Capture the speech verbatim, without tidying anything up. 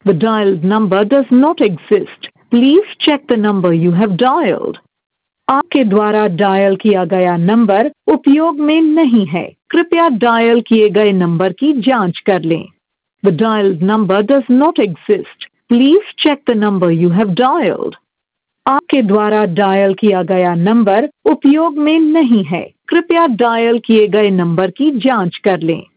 The dialed number does not exist. Please check the number you have dialed. आपके द्वारा dial किया गया number उपयोग में नहीं है। कृपया डायल किए गए नंबर की जांच कर लें। The dialed number does not exist. Please check the number you have dialed. आपके द्वारा डायल किया गया नंबर उपयोग में नहीं है। कृपया डायल किए गए नंबर की जांच कर लें।